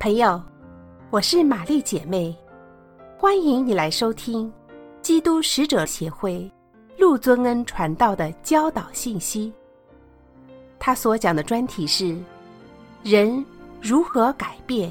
朋友，我是玛丽姐妹，欢迎你来收听基督使者协会陆尊恩传道的教导信息。他所讲的专题是人如何改变。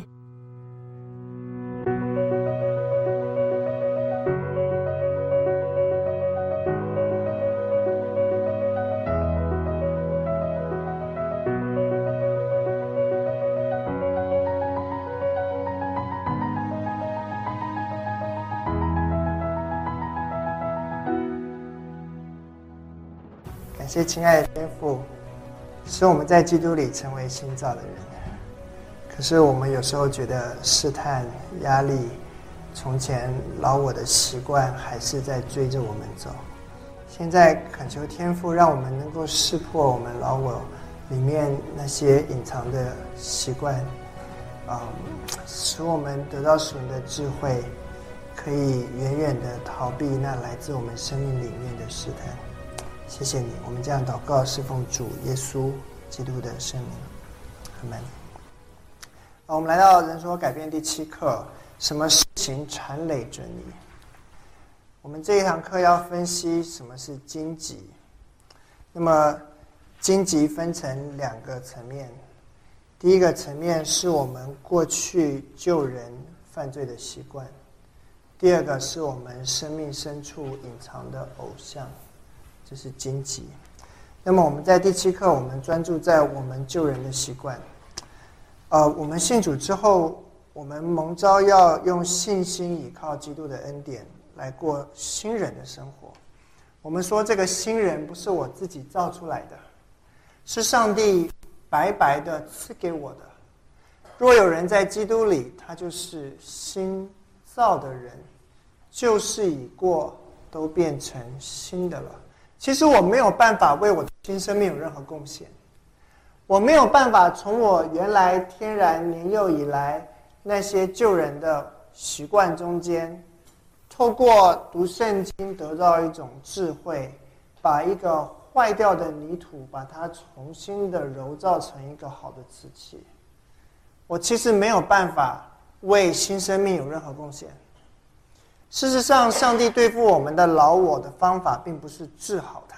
感谢亲爱的天父，使我们在基督里成为新造的人。可是我们有时候觉得试探、压力、从前老我的习惯还是在追着我们走。现在恳求天父，让我们能够识破我们老我里面那些隐藏的习惯，使我们得到属灵的智慧，可以远远的逃避那来自我们生命里面的试探。谢谢你，我们这样祷告是奉主耶稣基督的圣名，阿们。我们来到人说改变第7课，什么事情缠累着你？我们这一堂课要分析什么是荆棘。那么荆棘分成2个层面，第一个层面是我们过去旧人犯罪的习惯，第二个是我们生命深处隐藏的偶像，这是荆棘。那么我们在第7课，我们专注在我们救人的习惯。我们信主之后，我们蒙召要用信心倚靠基督的恩典来过新人的生活。我们说这个新人不是我自己造出来的，是上帝白白的赐给我的。若有人在基督里，他就是新造的人，旧事已过，都变成新的了。其实我没有办法为我的新生命有任何贡献，我没有办法从我原来天然年幼以来那些救人的习惯中间，透过读圣经得到一种智慧，把一个坏掉的泥土把它重新的揉造成一个好的瓷器。我其实没有办法为新生命有任何贡献。事实上，上帝对付我们的老我的方法并不是治好它。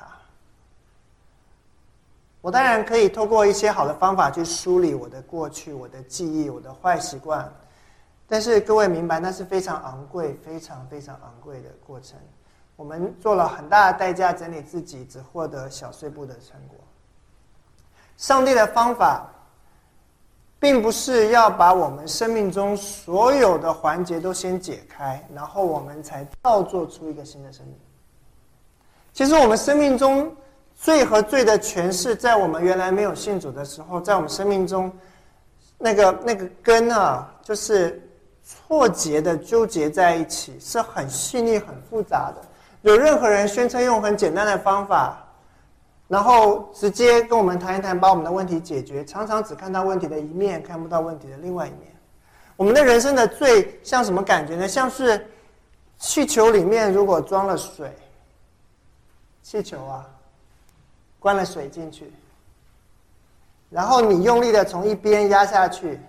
我当然可以透过一些好的方法去梳理我的过去、我的记忆、我的坏习惯，但是各位明白，那是非常昂贵、非常非常昂贵的过程。我们做了很大的代价整理自己，只获得小碎步的成果。上帝的方法并不是要把我们生命中所有的环节都先解开，然后我们才造作出一个新的生命。其实我们生命中罪和罪的诠释，在我们原来没有信主的时候，在我们生命中那个根就是错节的纠结在一起，是很细腻很复杂的。有任何人宣称用很简单的方法，然后直接跟我们谈一谈，把我们的问题解决，常常只看到问题的一面，看不到问题的另外一面。我们的人生的罪像什么感觉呢？像是气球里面如果装了水，气球灌了水进去，然后你用力的从一边压下去，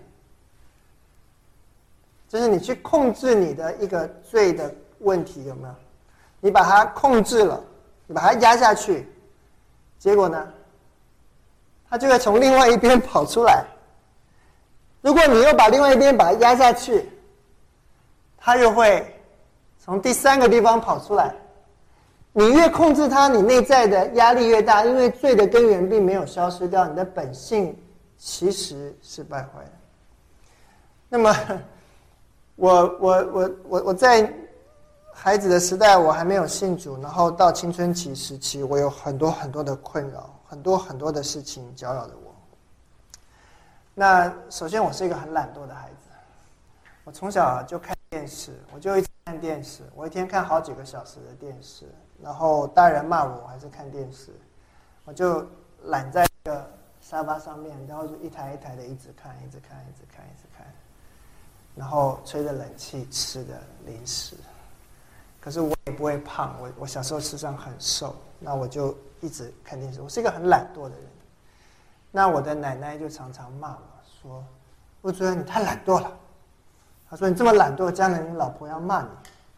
就是你去控制你的一个罪的问题，有没有？你把它控制了，你把它压下去，结果呢，它就会从另外一边跑出来。如果你又把另外一边把它压下去，它又会从第3个地方跑出来。你越控制它，你内在的压力越大，因为罪的根源并没有消失掉，你的本性其实是败坏的。那么我在孩子的时代，我还没有信主，然后到青春期时期，我有很多很多的困扰，很多很多的事情搅扰着我。那首先，我是一个很懒惰的孩子，我从小就看电视，我就一直看电视，我一天看好几个小时的电视，然后大人骂我还是看电视，我就懒在一个沙发上面，然后就一台一台的一直看，然后吹着冷气吃的零食。可是我也不会胖，我小时候事实上很瘦，那我就一直看电视。我是一个很懒惰的人。那我的奶奶就常常骂我说：“ 陆主任你太懒惰了。他说你这么懒惰，将来你老婆要骂你。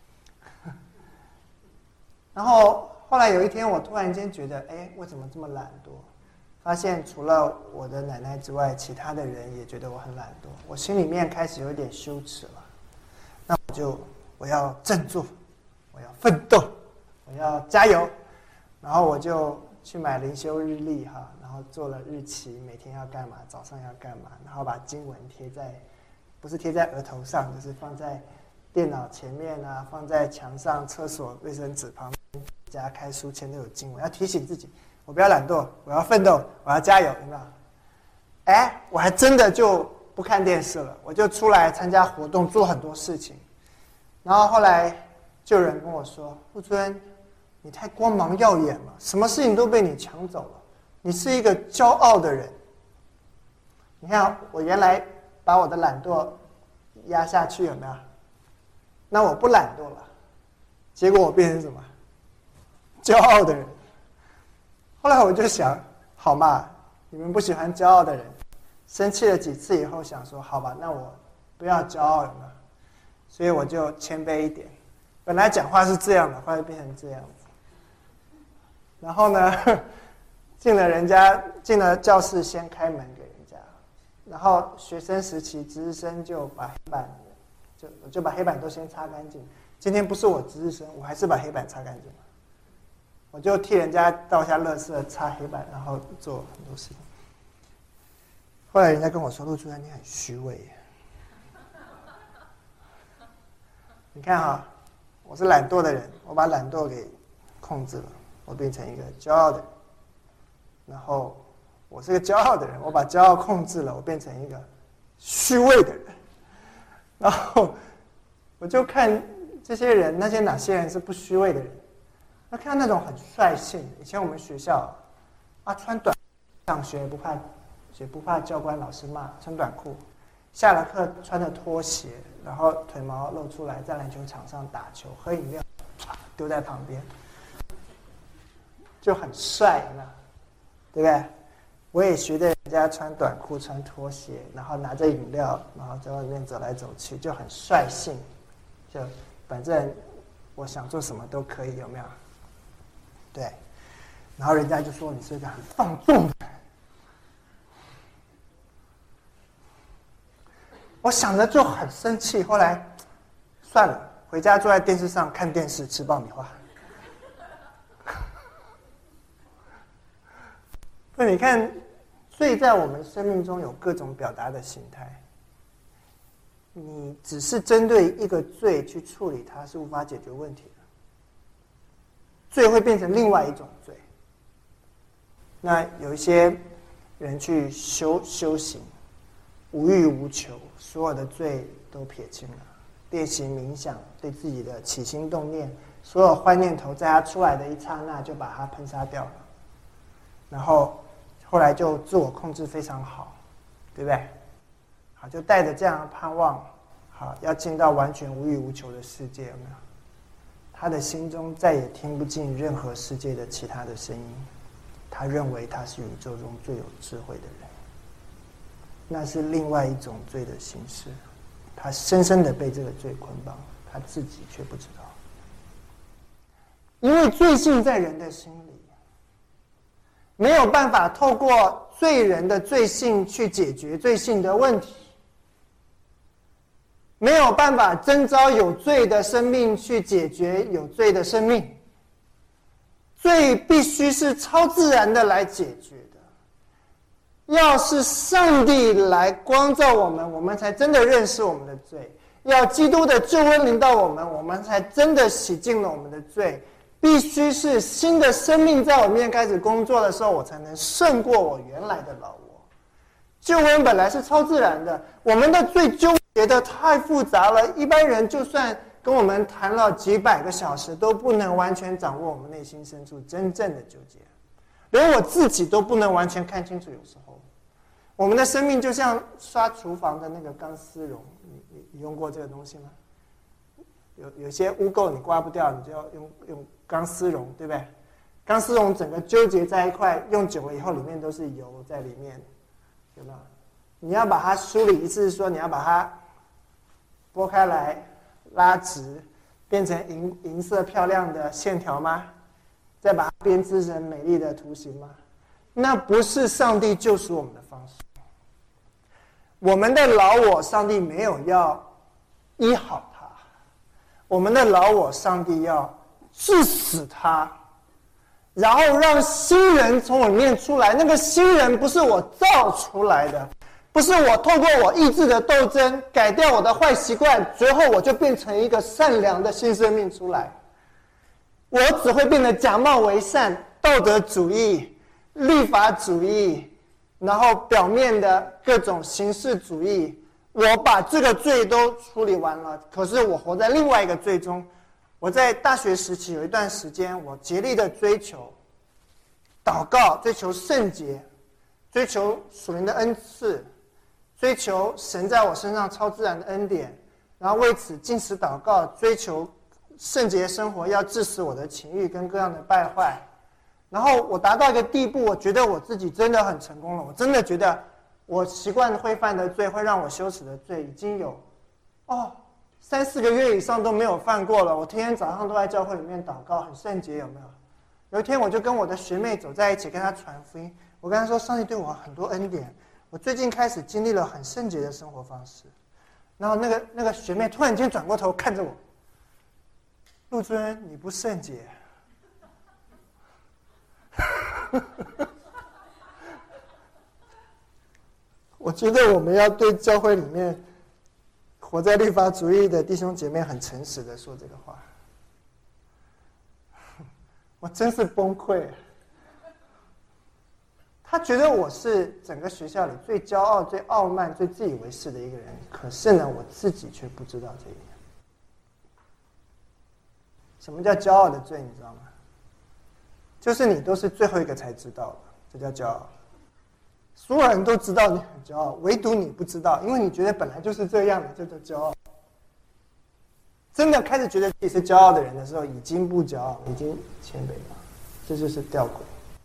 然后后来有一天，我突然间觉得，我怎么这么懒惰？发现除了我的奶奶之外，其他的人也觉得我很懒惰。我心里面开始有点羞耻了。那我要振作，我要奋斗，我要加油。然后我就去买灵修日历哈，然后做了日期，每天要干嘛，早上要干嘛，然后把经文不是贴在额头上，就是放在电脑前面啊，放在墙上、厕所卫生纸旁边，家开书签都有经文，要提醒自己，我不要懒惰，我要奋斗，我要加油，有没有？我还真的就不看电视了，我就出来参加活动，做很多事情。然后后来就有人跟我说：“陆尊，你太光芒耀眼了，什么事情都被你抢走了，你是一个骄傲的人。”你看，我原来把我的懒惰压下去，有没有？那我不懒惰了，结果我变成什么？骄傲的人。后来我就想，好嘛，你们不喜欢骄傲的人，生气了几次以后，想说，好吧，那我不要骄傲了嘛。所以我就谦卑一点。本来讲话是这样的，后来变成这样子。然后呢，进了教室，先开门给人家。然后学生时期，值日生就把黑板，就把黑板都先擦干净。今天不是我值日生，我还是把黑板擦干净。我就替人家倒下垃圾，擦黑板，然后做很多事情。后来人家跟我说：“陆主任，你很虚伪。”你看哈，我是懒惰的人，我把懒惰给控制了，我变成一个骄傲的人。然后我是个骄傲的人，我把骄傲控制了，我变成一个虚伪的人。然后我就看这些人，哪些人是不虚伪的人？那看那种很率性的，以前我们学校穿短上学不怕教官老师骂，穿短裤，下了课穿着拖鞋，然后腿毛露出来，在篮球场上打球，喝饮料，丢在旁边，就很帅，有没有？对不对？我也学着人家穿短裤、穿拖鞋，然后拿着饮料，然后在外面走来走去，就很率性，就反正我想做什么都可以，有没有？对，然后人家就说你是一个很放纵的人。我想着就很生气，后来算了，回家坐在电视上看电视，吃爆米花。所以你看，罪在我们生命中有各种表达的形态。你只是针对一个罪去处理它，是无法解决问题的。罪会变成另外一种罪。那有一些人去修行，无欲无求，所有的罪都撇清了，练习冥想，对自己的起心动念，所有坏念头，在他出来的一刹那就把它喷杀掉了。然后后来就自我控制非常好，对不对？好，就带着这样的盼望，好，要进到完全无欲无求的世界，有没有？他的心中再也听不进任何世界的其他的声音，他认为他是宇宙中最有智慧的人。那是另外一种罪的形式，他深深的被这个罪捆绑，他自己却不知道。因为罪性在人的心里，没有办法透过罪人的罪性去解决罪性的问题，没有办法征召有罪的生命去解决有罪的生命。罪必须是超自然的来解决的。要是上帝来光照我们，我们才真的认识我们的罪；要基督的救恩临到我们，我们才真的洗净了我们的罪。必须是新的生命在我面前开始工作的时候，我才能胜过我原来的老我。救恩本来是超自然的，我们的罪纠结的太复杂了，一般人就算跟我们谈了几百个小时，都不能完全掌握我们内心深处真正的纠结，连我自己都不能完全看清楚。有时候我们的生命就像刷厨房的那个钢丝绒，你用过这个东西吗？有些污垢你刮不掉，你就要用钢丝绒，对不对？钢丝绒整个纠结在一块，用久了以后里面都是油在里面，有没有？ 你要把它梳理，意思是说你要把它拨开来拉直，变成银色漂亮的线条吗？再把它编织成美丽的图形吗？那不是上帝救赎我们的方式。我们的老我，上帝没有要医好它，我们的老我，上帝要治死它，然后让新人从我里面出来。那个新人不是我造出来的，不是我透过我意志的斗争改掉我的坏习惯，最后我就变成一个善良的新生命出来。我只会变得假冒为善，道德主义、律法主义，然后表面的各种形式主义。我把这个罪都处理完了，可是我活在另外一个罪中。我在大学时期有一段时间，我竭力的追求祷告，追求圣洁，追求属灵的恩赐，追求神在我身上超自然的恩典，然后为此禁食祷告，追求圣洁生活，要致死我的情欲跟各样的败坏。然后我达到一个地步，我觉得我自己真的很成功了。我真的觉得我习惯会犯的罪，会让我羞耻的罪，已经有3-4个月以上都没有犯过了。我天天早上都在教会里面祷告，很圣洁，有没有？有一天我就跟我的学妹走在一起，跟她传福音。我跟她说，上帝对我很多恩典，我最近开始经历了很圣洁的生活方式。然后那个学妹突然间转过头看着我，陆尊，你不圣洁。我觉得我们要对教会里面活在律法主义的弟兄姐妹很诚实的说这个话。我真是崩溃。他觉得我是整个学校里最骄傲、最傲慢、最自以为是的一个人，可是呢，我自己却不知道这一点。什么叫骄傲的罪，你知道吗？就是你都是最后一个才知道的，这叫骄傲。所有人都知道你很骄傲，唯独你不知道，因为你觉得本来就是这样的，这叫骄傲。真的开始觉得自己是骄傲的人的时候，已经不骄傲，已经谦卑了，这就是吊诡。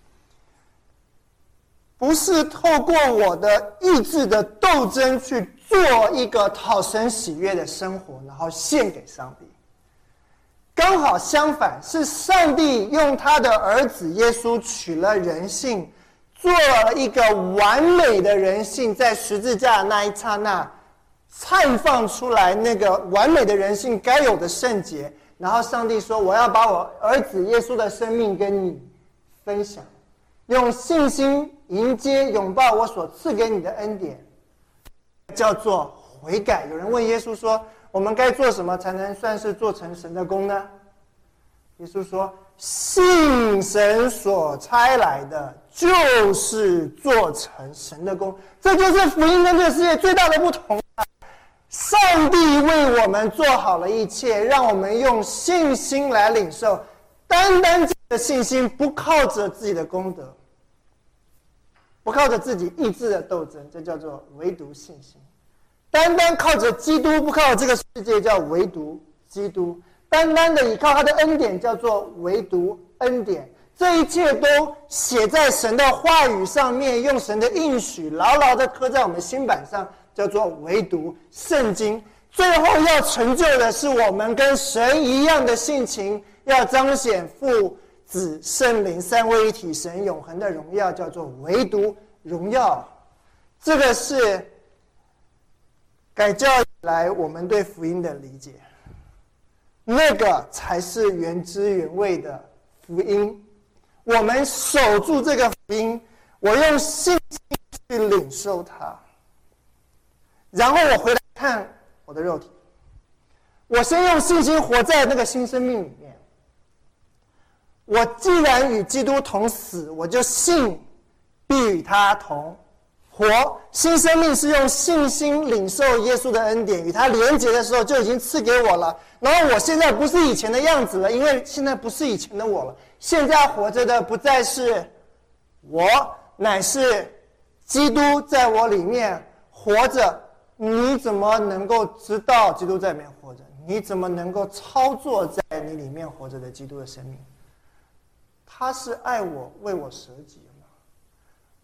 不是透过我的意志的斗争去做一个讨神喜悦的生活，然后献给上帝。刚好相反，是上帝用他的儿子耶稣取了人性，做了一个完美的人性，在十字架的那一刹那绽放出来那个完美的人性该有的圣洁。然后上帝说，我要把我儿子耶稣的生命跟你分享，用信心迎接拥抱我所赐给你的恩典，叫做悔改。有人问耶稣说，我们该做什么才能算是做成神的工呢？耶稣说，信神所差来的就是做成神的工。这就是福音跟这个世界最大的不同。上帝为我们做好了一切，让我们用信心来领受，单单这个信心，不靠着自己的功德，不靠着自己意志的斗争，这叫做唯独信心。单单靠着基督，不靠这个世界，叫唯独基督。单单的依靠他的恩典，叫做唯独恩典。这一切都写在神的话语上面，用神的应许牢牢的刻在我们心板上，叫做唯独圣经。最后要成就的是我们跟神一样的性情，要彰显父子圣灵三位一体神永恒的荣耀，叫做唯独荣耀。这个是改教以来我们对福音的理解，那个才是原汁原味的福音。我们守住这个福音，我用信心去领受它，然后我回来看我的肉体，我先用信心活在那个新生命里面。我既然与基督同死，我就信必与他同活。新生命是用信心领受耶稣的恩典，与他连结的时候就已经赐给我了。然后我现在不是以前的样子了，因为现在不是以前的我了，现在活着的不再是我，乃是基督在我里面活着。你怎么能够知道基督在里面活着？你怎么能够操作在你里面活着的基督的生命？他是爱我，为我舍己吗？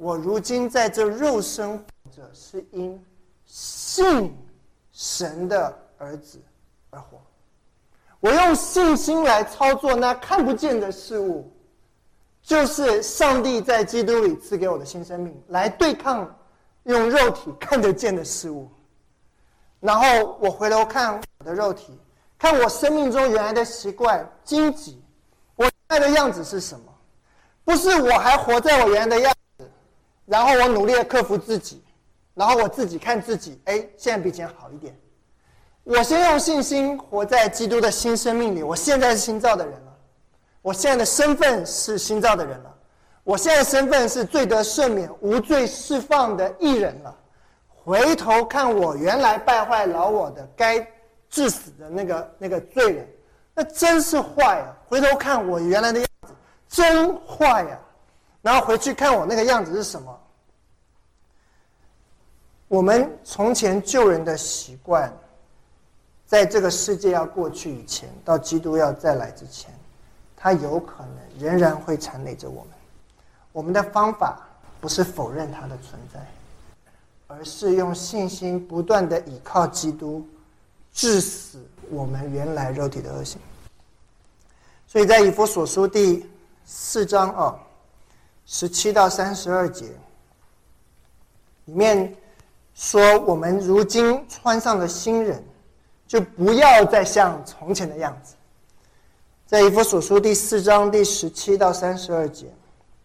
我如今在这肉身活着，是因信神的儿子而活。我用信心来操作那看不见的事物，就是上帝在基督里赐给我的新生命，来对抗用肉体看得见的事物。然后我回头看我的肉体，看我生命中原来的习惯、荆棘，我原来的样子是什么？不是我还活在我原来的样子，然后我努力的克服自己，然后我自己看自己，现在比以前好一点。我先用信心活在基督的新生命里，我现在是新造的人了，我现在的身份是新造的人了，我现在的身份是罪得赦免、无罪释放的义人了。回头看我原来败坏老我的该致死的那个罪人，那真是坏啊！回头看我原来的样子，真坏啊！然后回去看我那个样子是什么？我们从前救人的习惯，在这个世界要过去以前，到基督要再来之前，它有可能仍然会缠累着我们。我们的方法不是否认它的存在，而是用信心不断的倚靠基督，致死我们原来肉体的恶行。所以在以弗所书第4章17到32节里面说，我们如今穿上了新人，就不要再像从前的样子。在以弗所书第4章第17到32节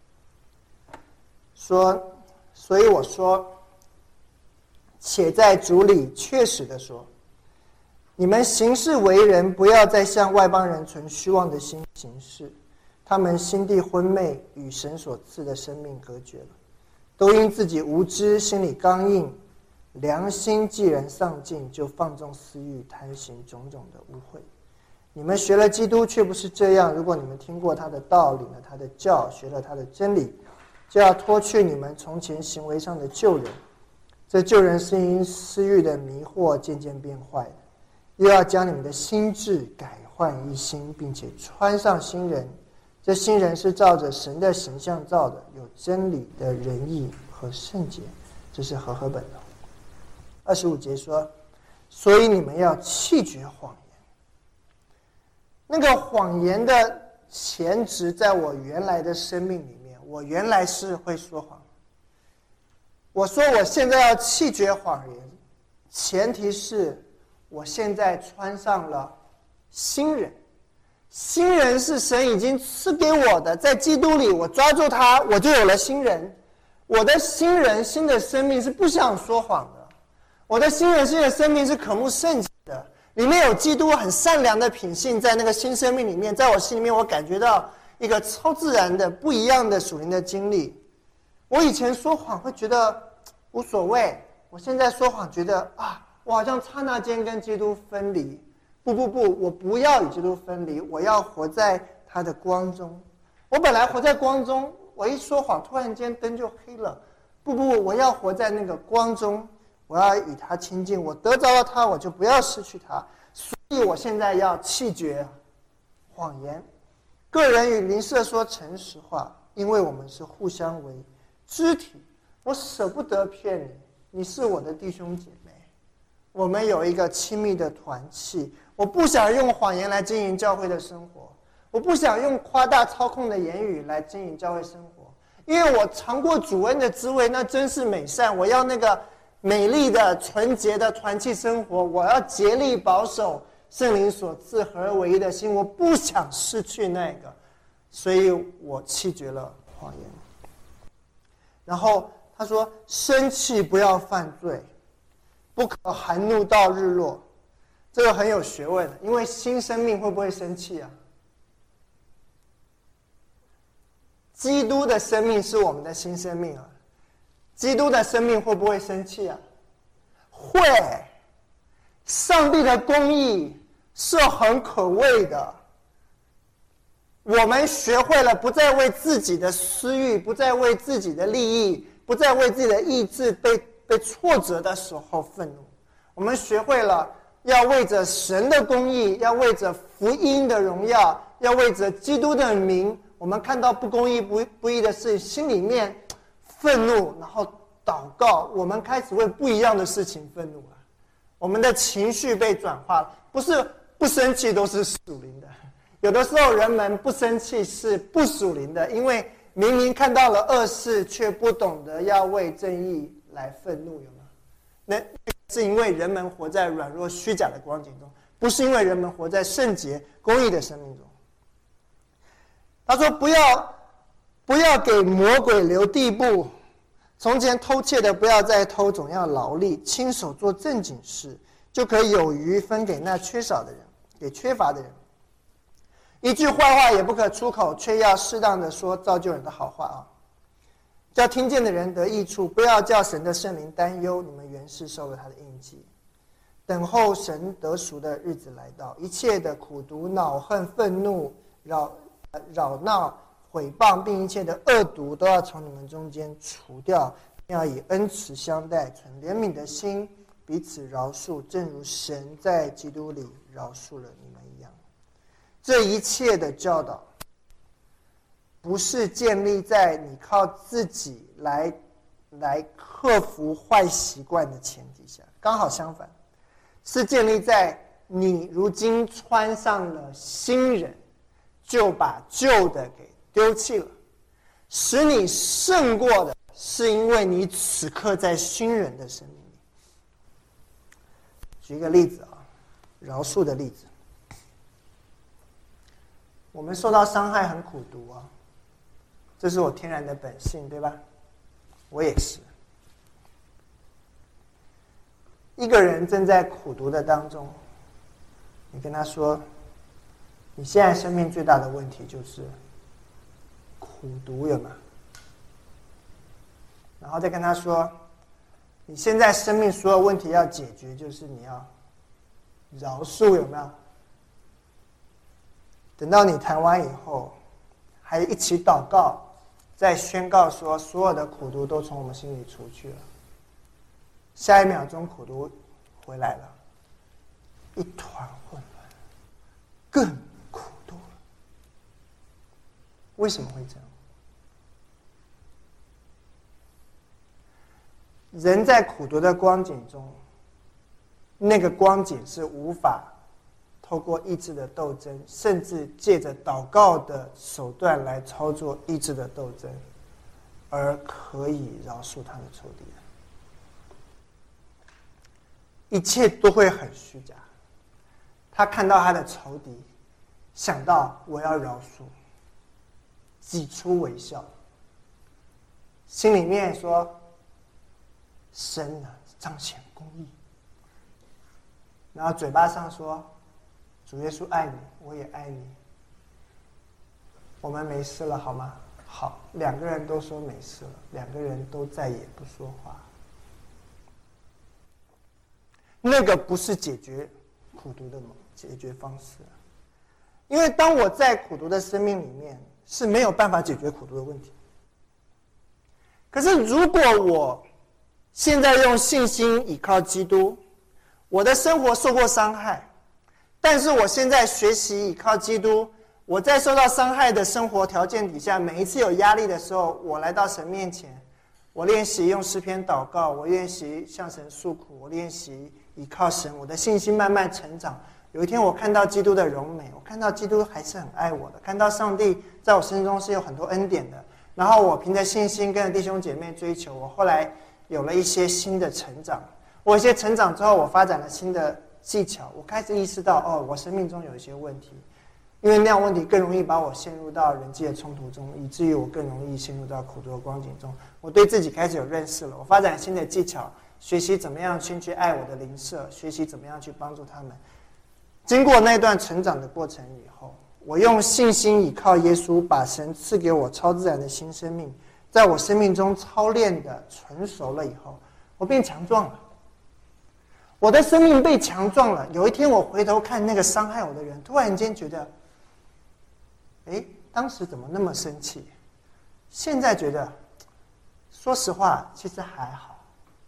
说，所以我说，且在主里确实的说，你们行事为人，不要再像外邦人存虚妄的心行事，他们心地昏昧，与神所赐的生命隔绝了，都因自己无知，心里刚硬，良心既然丧尽，就放纵私欲，贪行种种的污秽。你们学了基督，却不是这样。如果你们听过他的道，领了他的教，学了他的真理，就要脱去你们从前行为上的旧人。这旧人是因私欲的迷惑渐渐变坏的，又要将你们的心志改换一新，并且穿上新人。这新人是照着神的形象造的，有真理的仁义和圣洁。这是和合本的。25节说，所以你们要弃绝谎言。那个谎言的前质在我原来的生命里面，我原来是会说谎。我说我现在要弃绝谎言，前提是我现在穿上了新人。新人是神已经赐给我的，在基督里我抓住它，我就有了新人。我的新人，新的生命是不想说谎的。我的新人，新的生命是渴慕圣洁的，里面有基督很善良的品性，在那个新生命里面，在我心里面我感觉到一个超自然的不一样的属灵的经历。我以前说谎会觉得无所谓，我现在说谎觉得我好像刹那间跟基督分离。不，我不要与基督分离，我要活在他的光中。我本来活在光中，我一说谎突然间灯就黑了。不，我要活在那个光中，我要与他亲近，我得着了他，我就不要失去他。所以我现在要弃绝谎言，个人与邻舍说诚实话，因为我们是互相为肢体。我舍不得骗你，你是我的弟兄姐妹，我们有一个亲密的团契。我不想用谎言来经营教会的生活，我不想用夸大操控的言语来经营教会生活，因为我尝过主恩的滋味，那真是美善。我要那个美丽的纯洁的团契生活，我要竭力保守圣灵所赐合而为一的心，我不想失去那个，所以我弃绝了谎言。然后他说，生气不要犯罪，不可含怒到日落。这个很有学问的，因为新生命会不会生气啊？基督的生命是我们的新生命啊，基督的生命会不会生气啊？会。上帝的公义是很可畏的。我们学会了不再为自己的私欲，不再为自己的利益，不再为自己的意志被挫折的时候愤怒。我们学会了要为着神的公义，要为着福音的荣耀，要为着基督的名，我们看到不公义不义的事，心里面愤怒，然后祷告，我们开始为不一样的事情愤怒了。我们的情绪被转化了，不是不生气都是属灵的。有的时候人们不生气是不属灵的，因为明明看到了恶事，却不懂得要为正义来愤怒，有吗？那是因为人们活在软弱虚假的光景中，不是因为人们活在圣洁公义的生命中。他说不要给魔鬼留地步，从前偷窃的不要再偷，总要劳力，亲手做正经事，就可以有余分给那缺少的人，给缺乏的人。一句坏话也不可出口，却要适当的说造就人的好话啊，叫听见的人得益处。不要叫神的圣灵担忧，你们原是受了他的印记，等候神得赎的日子来到。一切的苦毒、恼恨、愤怒、扰闹、毁谤，并一切的恶毒，都要从你们中间除掉，要以恩慈相待，存怜悯的心，彼此饶恕，正如神在基督里饶恕了你们一样。这一切的教导不是建立在你靠自己来克服坏习惯的前提下，刚好相反，是建立在你如今穿上了新人，就把旧的给丢弃了。使你胜过的是因为你此刻在新人的生命里。举一个例子啊，饶恕的例子。我们受到伤害很苦毒啊，这是我天然的本性，对吧？我也是。一个人正在苦毒的当中，你跟他说，你现在生命最大的问题就是苦毒，有吗？然后再跟他说，你现在生命所有问题要解决，就是你要饶恕，有没有？等到你谈完以后，还一起祷告，再宣告说所有的苦毒都从我们心里除去了。下一秒钟苦毒回来了，一团混乱，更苦毒了。为什么会这样？人在苦毒的光景中，那个光景是无法透过意志的斗争，甚至借着祷告的手段来操作意志的斗争，而可以饶恕他的仇敌。一切都会很虚假。他看到他的仇敌，想到我要饶恕，挤出微笑，心里面说：神啊，彰显公义。然后嘴巴上说：主耶稣爱你，我也爱你。我们没事了，好吗？好，两个人都说没事了，两个人都再也不说话。那个不是解决苦毒的解决方式，因为当我在苦毒的生命里面是没有办法解决苦毒的问题。可是如果我现在用信心倚靠基督，我的生活受过伤害，但是我现在学习倚靠基督，我在受到伤害的生活条件底下，每一次有压力的时候，我来到神面前，我练习用诗篇祷告，我练习向神诉苦，我练习依靠神，我的信心慢慢成长。有一天我看到基督的荣美，我看到基督还是很爱我的，看到上帝在我身中是有很多恩典的，然后我凭着信心跟着弟兄姐妹追求，我后来有了一些新的成长。我有一些成长之后，我发展了新的技巧，我开始意识到，我生命中有一些问题，因为那样问题更容易把我陷入到人际的冲突中，以至于我更容易陷入到苦毒的光景中。我对自己开始有认识了，我发展了新的技巧，学习怎么样先去爱我的邻舍，学习怎么样去帮助他们。经过那段成长的过程以后，我用信心倚靠耶稣，把神赐给我超自然的新生命在我生命中操练的纯熟了以后，我变强壮了，我的生命被强壮了。有一天我回头看那个伤害我的人，突然间觉得，当时怎么那么生气？现在觉得，说实话，其实还好。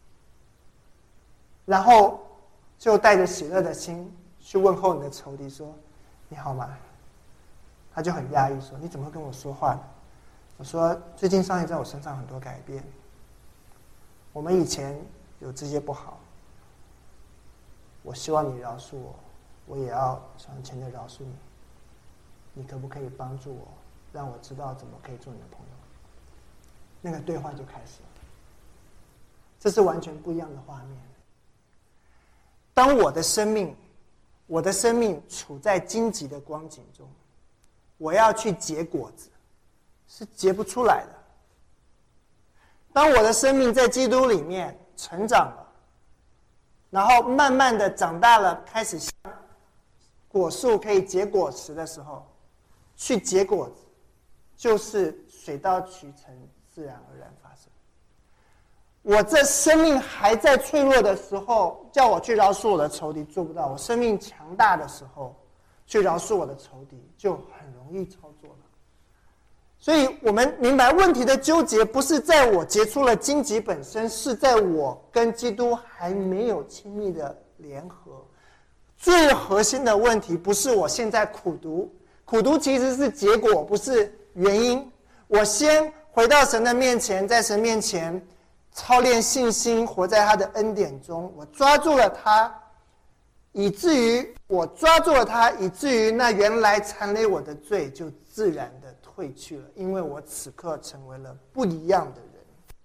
然后就带着喜乐的心去问候你的仇敌说：“你好吗？”他就很压抑说：“你怎么会跟我说话呢？” 我说最近上帝在我身上很多改变，我们以前有这些不好，我希望你饶恕我，我也要向前的饶恕你，你可不可以帮助我，让我知道怎么可以做你的朋友？那个对话就开始了。这是完全不一样的画面。当我的生命处在荆棘的光景中，我要去结果子，是结不出来的。当我的生命在基督里面成长了，然后慢慢的长大了，开始像果树可以结果实的时候，去结果子，就是水到渠成，自然而然发生。我这生命还在脆弱的时候，叫我去饶恕我的仇敌，做不到。我生命强大的时候，去饶恕我的仇敌，就很容易操作了。所以我们明白问题的纠结不是在我结出了荆棘本身，是在我跟基督还没有亲密的联合。最核心的问题不是我现在苦读，苦读其实是结果，不是原因。我先回到神的面前，在神面前操练信心，活在他的恩典中，我抓住了他，以至于那原来缠累我的罪就自然的退去了，因为我此刻成为了不一样的人。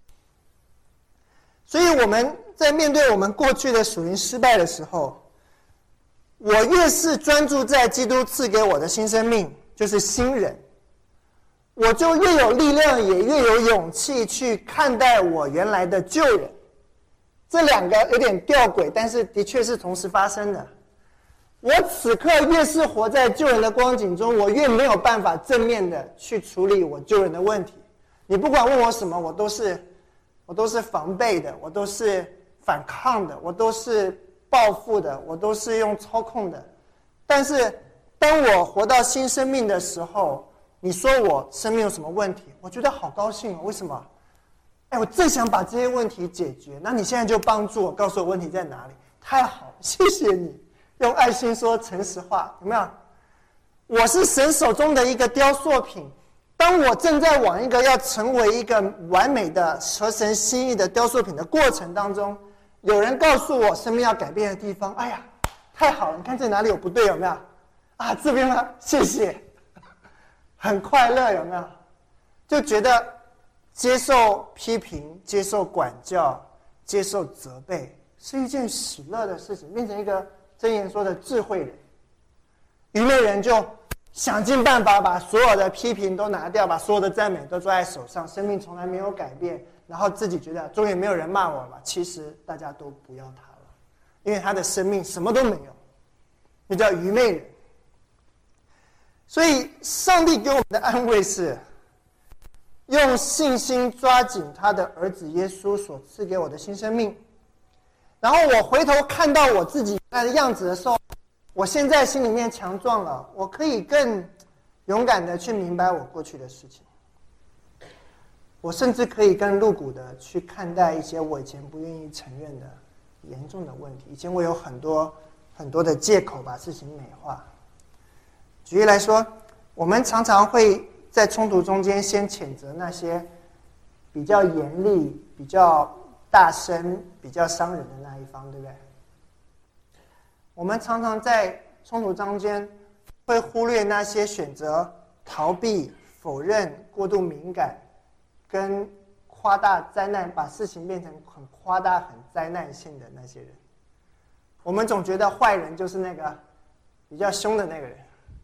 所以我们在面对我们过去的属灵失败的时候，我越是专注在基督赐给我的新生命，就是新人，我就越有力量，也越有勇气去看待我原来的旧人。这两个有点吊诡，但是的确是同时发生的。我此刻越是活在旧人的光景中，我越没有办法正面的去处理我旧人的问题。你不管问我什么，我都是防备的，我都是反抗的，我都是报复的，我都是用操控的。但是当我活到新生命的时候，你说我生命有什么问题，我觉得好高兴哦。为什么？我正想把这些问题解决，那你现在就帮助我，告诉我问题在哪里，太好了，谢谢你。用爱心说诚实话，有没有？我是神手中的一个雕塑品，当我正在往一个要成为一个完美的合神心意的雕塑品的过程当中，有人告诉我生命要改变的地方，哎呀，太好了，你看这哪里有不对，有没有？啊，这边吗？谢谢，很快乐，有没有？就觉得接受批评，接受管教，接受责备是一件喜乐的事情，变成一个箴言说的智慧人。愚昧人就想尽办法把所有的批评都拿掉，把所有的赞美都抓在手上，生命从来没有改变，然后自己觉得终于没有人骂我了，其实大家都不要他了，因为他的生命什么都没有，那叫愚昧人。所以上帝给我们的安慰是用信心抓紧他的儿子耶稣所赐给我的新生命，然后我回头看到我自己的样子的时候，我现在心里面强壮了，我可以更勇敢的去明白我过去的事情，我甚至可以更露骨的去看待一些我以前不愿意承认的严重的问题。以前我有很多的借口把事情美化。举例来说，我们常常会在冲突中间先谴责那些比较严厉、比较大声、比较伤人的那一方，对不对？我们常常在冲突中间会忽略那些选择逃避、否认、过度敏感跟夸大灾难，把事情变成很夸大、很灾难性的那些人。我们总觉得坏人就是那个比较凶的那个人。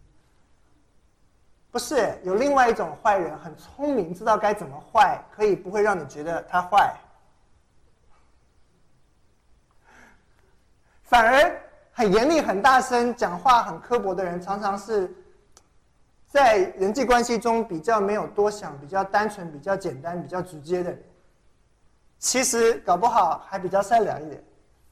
不是，有另外一种坏人，很聪明，知道该怎么坏，可以不会让你觉得他坏，反而很严厉、很大声、讲话很刻薄的人，常常是在人际关系中比较没有多想、比较单纯、比较简单、比较直接的人，其实搞不好还比较善良一点。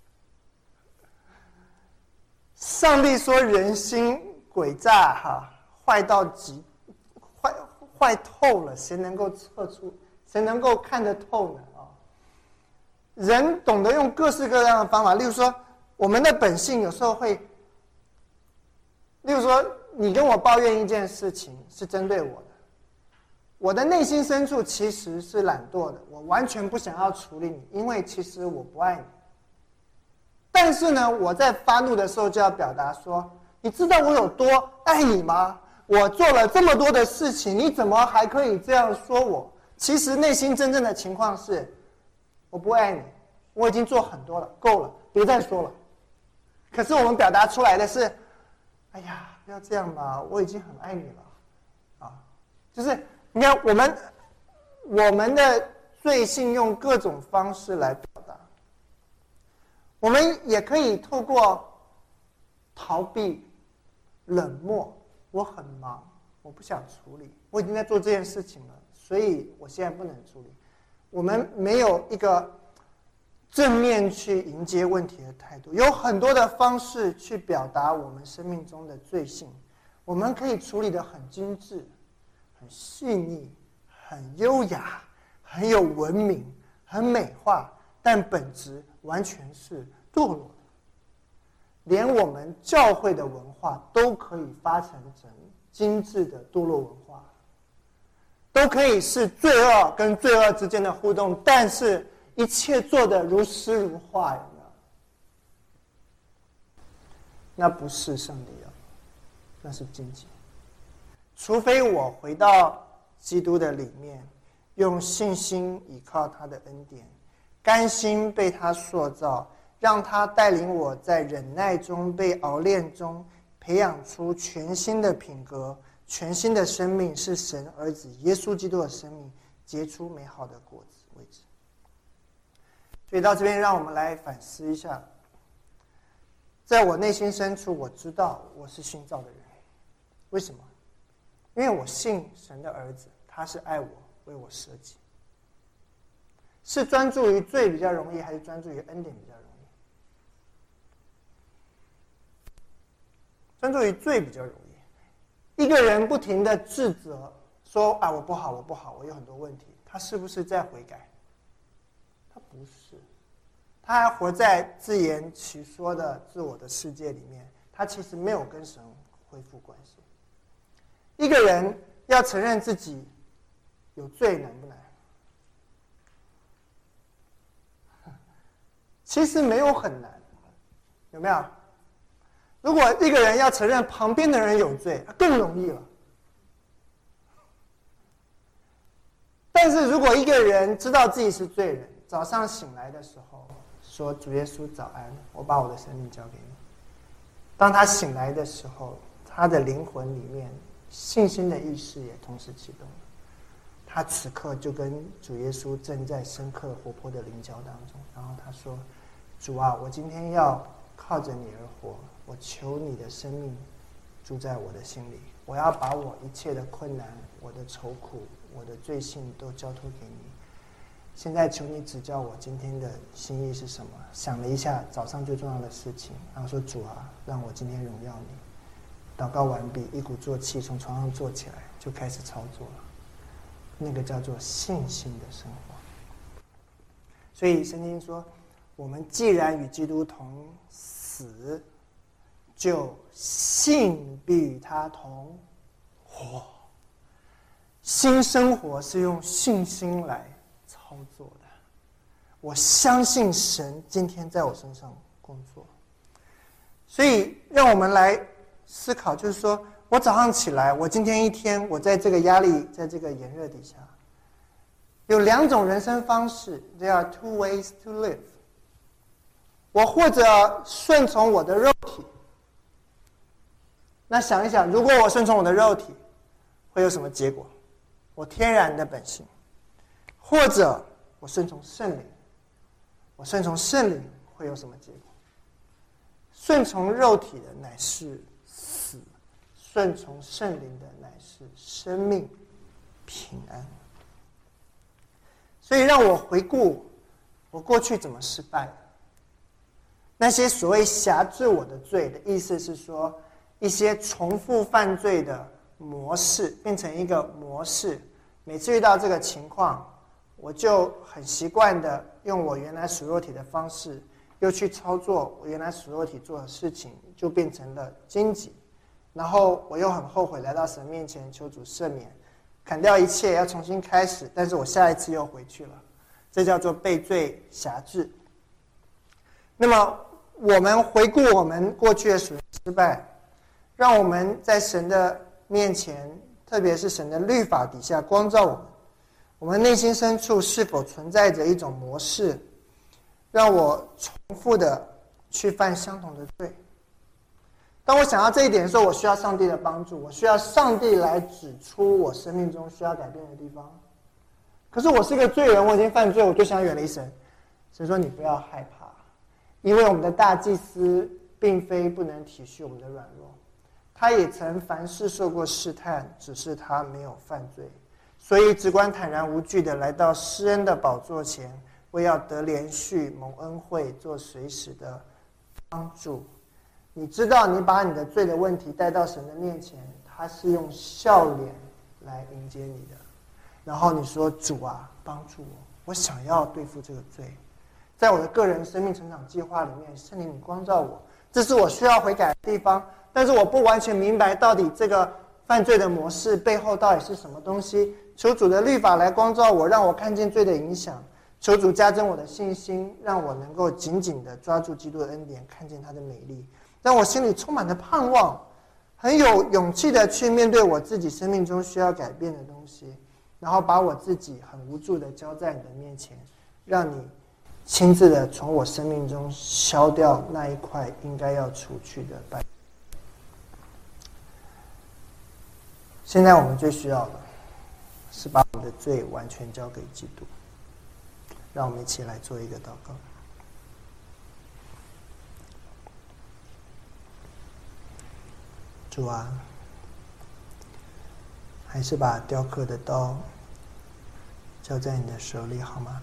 上帝说人心诡诈，坏到极，坏透了，谁能够测出？谁能够看得透呢？人懂得用各式各样的方法，例如说，我们的本性有时候会，例如说，你跟我抱怨一件事情是针对我的， 我的内心深处其实是懒惰的，我完全不想要处理你，因为其实我不爱你。但是呢，我在发怒的时候就要表达说，你知道我有多爱你吗？我做了这么多的事情，你怎么还可以这样说我？其实内心真正的情况是，我不爱你，我已经做很多了，够了，别再说了。可是我们表达出来的是，哎呀，不要这样吧，我已经很爱你了，啊，就是你看我们的罪性用各种方式来表达，我们也可以透过逃避、冷漠，我很忙，我不想处理，我已经在做这件事情了，所以我现在不能处理。我们没有一个正面去迎接问题的态度，有很多的方式去表达我们生命中的罪性，我们可以处理得很精致、很细腻、很优雅、很有文明、很美化，但本质完全是堕落的。连我们教会的文化都可以发展成精致的堕落文化，都可以是罪恶跟罪恶之间的互动，但是一切做得如诗如画，有没有？那不是上帝要，那是荆棘。除非我回到基督的里面，用信心倚靠他的恩典，甘心被他塑造，让他带领我在忍耐中、被熬炼中培养出全新的品格、全新的生命，是神儿子耶稣基督的生命，结出美好的果子为止。所以到这边，让我们来反思一下，在我内心深处，我知道我是新造的人。为什么？因为我信神的儿子，他是爱我，为我舍己。是专注于罪比较容易，还是专注于恩典比较容易？专注于罪比较容易。一个人不停的自责，说啊，我不好，我不好，我有很多问题，他是不是在悔改？他不是，他还活在自言其说的自我的世界里面，他其实没有跟神恢复关系。一个人要承认自己有罪难不难？其实没有很难，有没有？如果一个人要承认旁边的人有罪，更容易了。但是如果一个人知道自己是罪人，早上醒来的时候说，主耶稣早安，我把我的生命交给你。当他醒来的时候，他的灵魂里面信心的意识也同时启动了，他此刻就跟主耶稣正在深刻活泼的灵交当中，然后他说，主啊，我今天要靠着你而活，我求你的生命住在我的心里，我要把我一切的困难、我的愁苦、我的罪性都交托给你。现在求你指教我今天的心意是什么。想了一下早上最重要的事情，然后说，主啊，让我今天荣耀你。祷告完毕，一鼓作气从床上坐起来，就开始操作了。那个叫做信心的生活。所以圣经说，我们既然与基督同死，就信必与他同活。新生活是用信心来操作的。我相信神今天在我身上工作。所以让我们来思考，就是说我早上起来，我今天一天，我在这个压力，在这个炎热底下，有两种人生方式 ，There are two ways to live。我或者顺从我的肉体，那想一想，如果我顺从我的肉体，会有什么结果？我天然的本性，或者我顺从圣灵，我顺从圣灵会有什么结果？顺从肉体的乃是死，顺从圣灵的乃是生命平安。所以让我回顾我过去怎么失败的。那些所谓辖制我的罪的意思是说，一些重复犯罪的模式变成一个模式，每次遇到这个情况，我就很习惯的用我原来属肉体的方式，又去操作我原来属肉体做的事情，就变成了荆棘。然后我又很后悔来到神面前求主赦免， 砍掉一切，要重新开始，但是我下一次又回去了，这叫做被罪辖制。那么我们回顾我们过去的属灵失败，让我们在神的面前，特别是神的律法底下光照我们，我们内心深处是否存在着一种模式，让我重复的去犯相同的罪。当我想到这一点的时候，我需要上帝的帮助，我需要上帝来指出我生命中需要改变的地方。可是我是一个罪人，我已经犯罪，我就想远离神。神说你不要害怕，因为我们的大祭司并非不能体恤我们的软弱，他也曾凡事受过试探，只是他没有犯罪，所以只管坦然无惧的来到施恩的宝座前，为要得连续蒙恩惠，做随时的帮助。你知道你把你的罪的问题带到神的面前，他是用笑脸来迎接你的。然后你说主啊，帮助我，我想要对付这个罪。在我的个人生命成长计划里面，圣灵你光照我，这是我需要悔改的地方，但是我不完全明白到底这个犯罪的模式背后到底是什么东西。求主的律法来光照我，让我看见罪的影响。求主加增我的信心，让我能够紧紧地抓住基督的恩典，看见他的美丽，让我心里充满了盼望，很有勇气的去面对我自己生命中需要改变的东西，然后把我自己很无助的交在你的面前，让你亲自的从我生命中消掉那一块应该要除去的败。现在我们最需要的是把我们的罪完全交给基督。让我们一起来做一个祷告。主啊，还是把雕刻的刀交在你的手里好吗？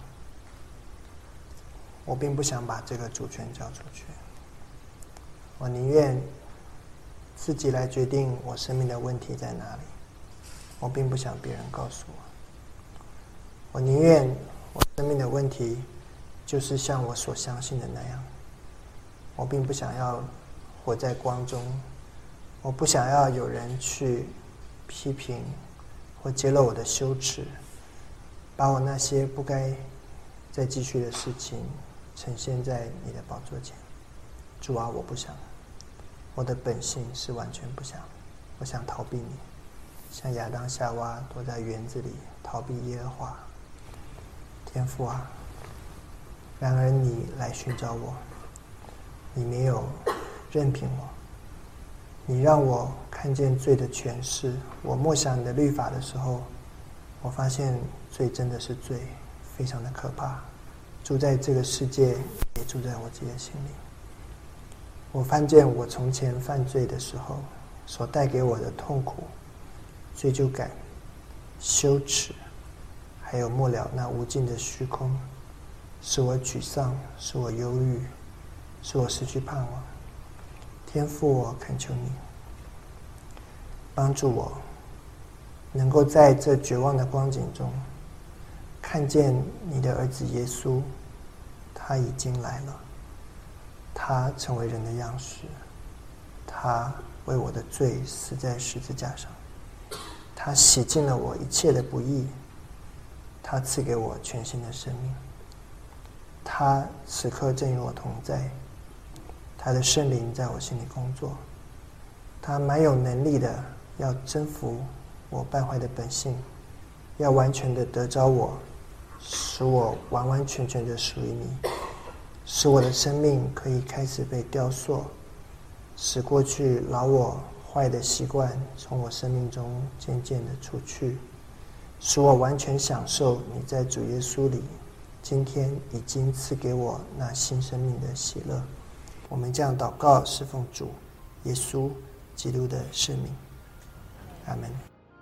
我并不想把这个主权交出去，我宁愿自己来决定我生命的问题在哪里，我并不想别人告诉我。我宁愿我生命的问题就是像我所相信的那样，我并不想要活在光中，我不想要有人去批评或揭露我的羞耻，把我那些不该再继续的事情呈现在你的宝座前。主啊，我不想，我的本性是完全不想，我想逃避你，像亚当夏娃躲在园子里逃避耶和华。天父啊，然而你来寻找我，你没有任凭我，你让我看见罪的权势。我默想你的律法的时候，我发现罪真的是罪，非常的可怕，住在这个世界，也住在我自己的心里。我看见我从前犯罪的时候所带给我的痛苦、罪疚感、羞耻，还有末了那无尽的虚空，使我沮丧，使我忧郁，使我失去盼望。天父，我恳求你帮助我，能够在这绝望的光景中看见你的儿子耶稣，他已经来了，他成为人的样式，他为我的罪死在十字架上，他洗净了我一切的不义，他赐给我全新的生命，他此刻正与我同在，他的圣灵在我心里工作，他蛮有能力的要征服我败坏的本性，要完全的得着我，使我完完全全的属于你，使我的生命可以开始被雕塑，使过去老我坏的习惯从我生命中渐渐的除去，使我完全享受你在主耶稣里今天已经赐给我那新生命的喜乐。我们这样祷告，侍奉主耶稣基督的圣名，阿们。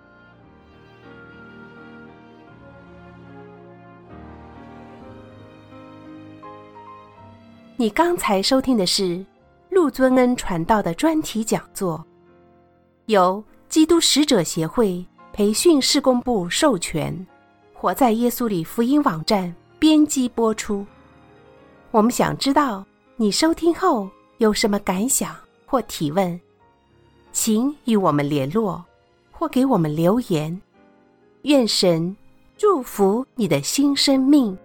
你刚才收听的是陆尊恩传道的专题讲座，由基督使者协会培训事工部授权，活在耶稣里福音网站编辑播出。我们想知道你收听后有什么感想或提问，请与我们联络或给我们留言。 愿神祝福你的新生命。